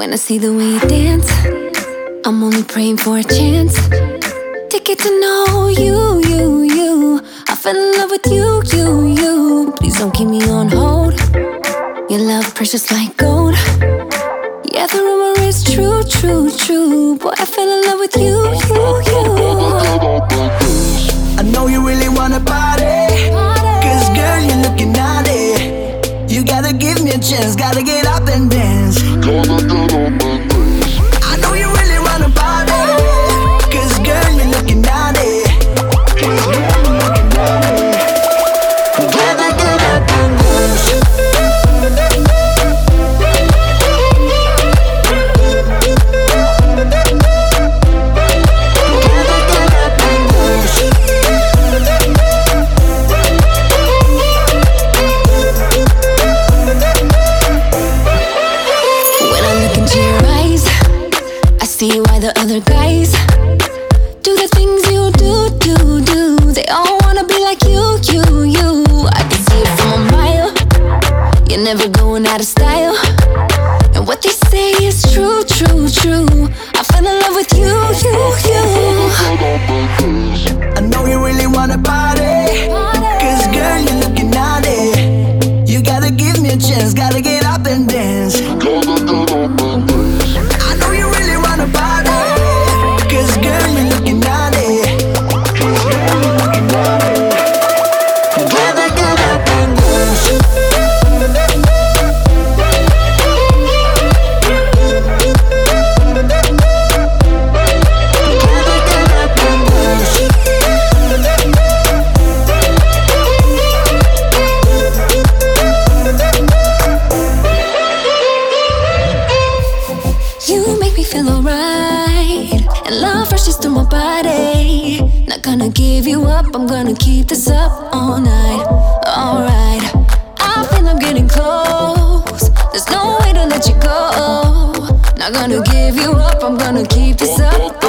When I see the way you dance, I'm only praying for a chance to get to know you. I fell in love with you. Please don't keep me on hold. Your love precious like gold. Yeah, the rumor is true. Boy, I fell in love with you. I know you really wanna party, 'cause girl, you're looking naughty. You gotta give me a chance, gotta get up and dance. I know you really wanna party, 'cause girl, you're looking naughty. Gotta get up and dance. See why the other guys do the things you do. They all wanna be like you. I can see it from a mile. You're never going out of style. And what they say is true. I fell in love with you. I know you really wanna party, 'cause girl, you're looking naughty. You gotta give me a chance, gotta get up and dance. Feel alright, and love rushes through my body. Not gonna give you up, I'm gonna keep this up all night. Alright, I feel I'm getting close. There's no way to let you go. Not gonna give you up, I'm gonna keep this up